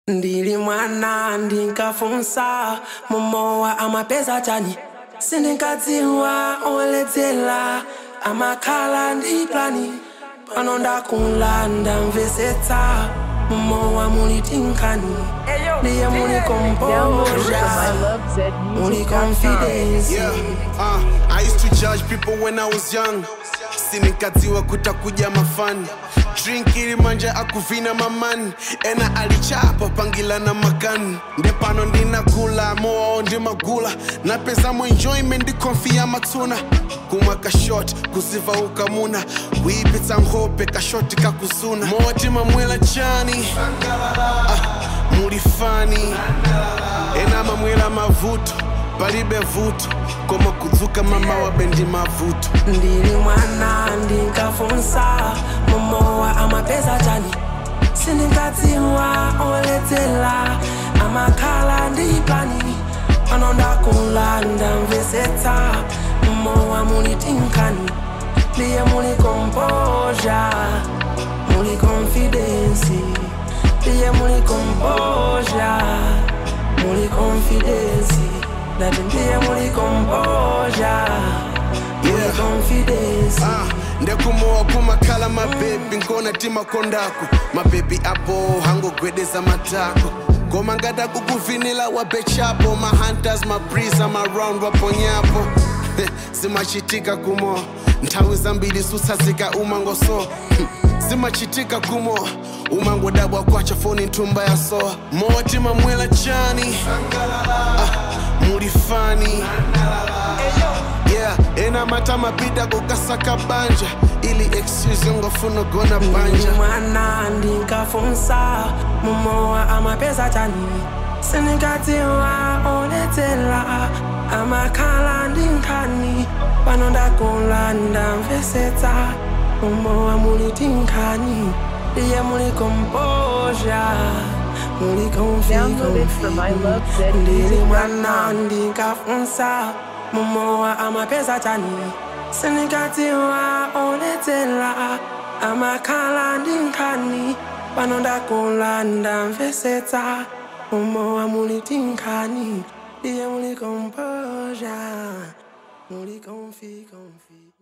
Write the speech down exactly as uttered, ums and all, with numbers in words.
Ndili mwana ndinkafunsa momowa amapeza chani sindinkadziwa oledzera amakhala ndi plani pano ndakulanda mvesetsa momowa muli tinkani ndiye muli composure muli confidence. Yeah, uh, I used to judge people when I was young. Sinikadziwa kutakuja mafani drink ili manja akuvina mamani ena alichapa pangila na makani ndepano ndinakula moa ndi magula na pesa mo enjoyment ndi konfia matuna kumaka shot kuziva ukamuna wipitsa nkhope ka shot kakuzuna moti mamwela chani ah, mulifani ena mamwela mavuto palibe vuto koma kudzuka mama wa bendi mavuto. Ndili mwana ndinkafunsa momowa amapeza chani sindinkadziwa oledzera amakhala ndi plani pano ndakulanda mvesetsa momowa muli tinkani ndiye muli composure muli confidence ndiye muli composure muli confidence. That ndiye muli composure muli confidence. Ah, ndekumowa kumakhala mabebi nkona tima kondako mabebi apo hangogwedeza matako goma ngada kukuvinila wabechapo ma hunters ma breeze am around waponyapo simachitika kumo nthawi zambiri sutsazika umangoso simachitika kumo umangodabwa kwacha foni ntumba ya soa moti mamwela chani ah, mulifani yeah ena mata mapida kukasaka banja ili excuse ngofuna gona banja. Mwana ndinkafunsa momowa amapeza chani sindinkadziwa oledzera amakhala ndi nkhani pano ndakulanda mvesetsa momowa muli tinkani ndiye muli composure muli confidence. Ndili mwana ndinkafunsa momowa amapeza chani sindinkadziwa oledzera amakhala ndi nkhani pano ndakulanda mvesetsa momowa muli tinkani ndiye muli composure muli confidence.